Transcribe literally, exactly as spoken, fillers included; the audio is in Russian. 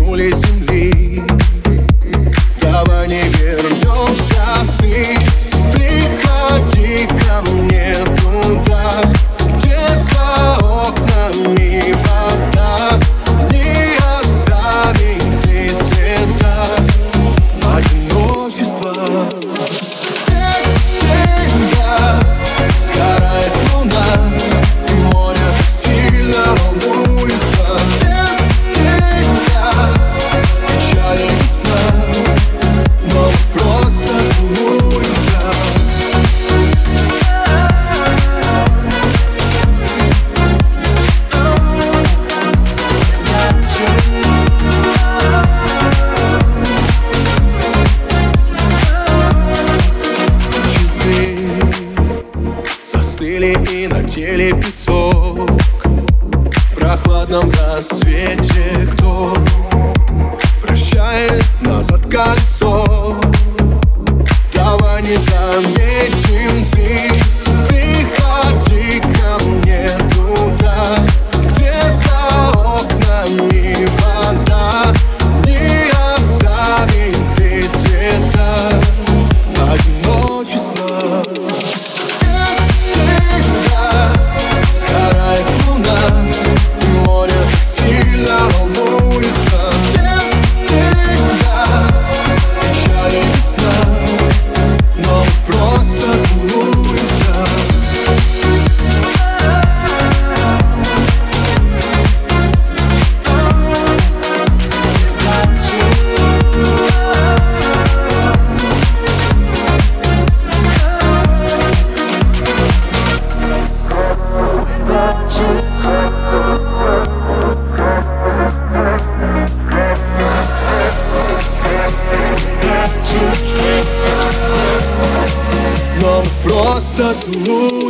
коснули земли. Давай не вернемся, ты приходи ко мне туда, где за окнами вода, не оставит и следа одиночества. Без тебя сгорает луна, и море так сильно волнуется. Без тебя печали весна, но мы просто целуемся. Часы застыли, и на теле песок. В прохладном рассвете кто прощает нас от колесо? Давай не заметим, ты приходи ко мне туда, где за окнами вода, не оставит и следа одиночества. Без тебя сгорает луна, и море так сильно волнуется. Без тебя печали весна, но мы просто целуемся. Но мы просто целуемся.